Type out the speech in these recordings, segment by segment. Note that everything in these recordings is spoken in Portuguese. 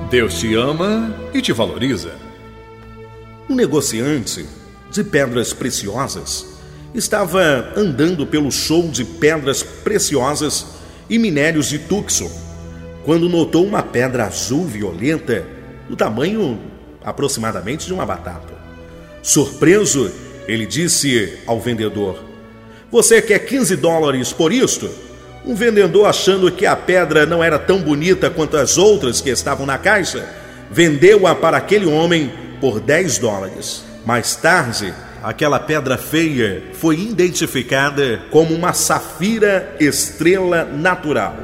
Deus te ama e te valoriza. Um negociante de pedras preciosas estava andando pelo show de pedras preciosas e minérios de Tucson, quando notou uma pedra azul violenta do tamanho aproximadamente de uma batata. Surpreso, ele disse ao vendedor: "Você quer $15 por isto?" Um vendedor, achando que a pedra não era tão bonita quanto as outras que estavam na caixa, vendeu-a para aquele homem por $10. Mais tarde, aquela pedra feia foi identificada como uma safira estrela natural,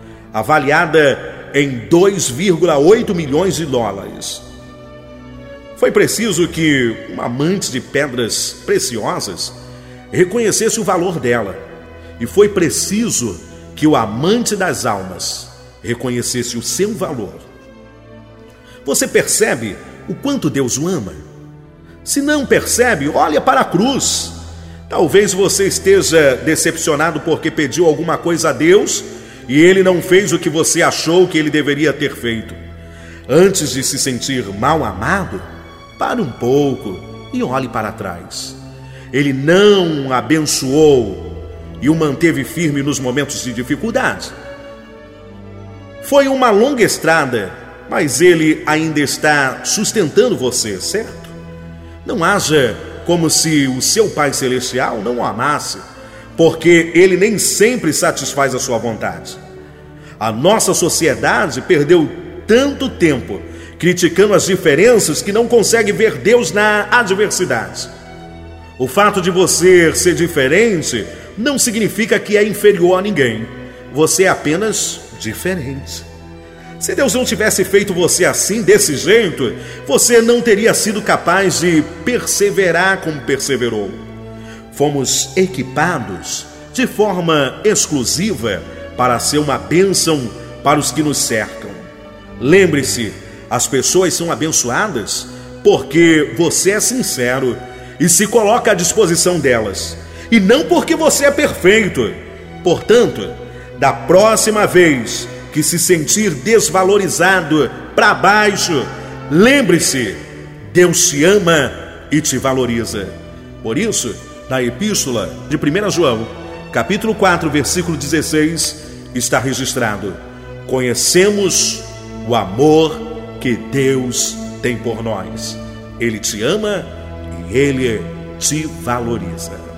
avaliada em $2,8 milhões. Foi preciso que um amante de pedras preciosas reconhecesse o valor dela, e foi preciso que o amante das almas reconhecesse o seu valor. Você percebe o quanto Deus o ama? Se não percebe, olha para a cruz. Talvez você esteja decepcionado porque pediu alguma coisa a Deus e Ele não fez o que você achou que Ele deveria ter feito. Antes de se sentir mal amado, pare um pouco e olhe para trás. Ele não o abençoou e o manteve firme nos momentos de dificuldade. Foi uma longa estrada, mas Ele ainda está sustentando você, certo? Não haja como se o seu Pai Celestial não o amasse, porque Ele nem sempre satisfaz a sua vontade. A nossa sociedade perdeu tanto tempo criticando as diferenças que não consegue ver Deus na adversidade. O fato de você ser diferente não significa que é inferior a ninguém. Você é apenas diferente. Se Deus não tivesse feito você assim, desse jeito, você não teria sido capaz de perseverar como perseverou. Fomos equipados de forma exclusiva para ser uma bênção para os que nos cercam. Lembre-se, as pessoas são abençoadas porque você é sincero e se coloca à disposição delas, e não porque você é perfeito. Portanto, da próxima vez que se sentir desvalorizado, para baixo, lembre-se, Deus te ama e te valoriza. Por isso, na epístola de 1 João, capítulo 4, versículo 16, está registrado: conhecemos o amor que Deus tem por nós. Ele te ama e Ele te valoriza.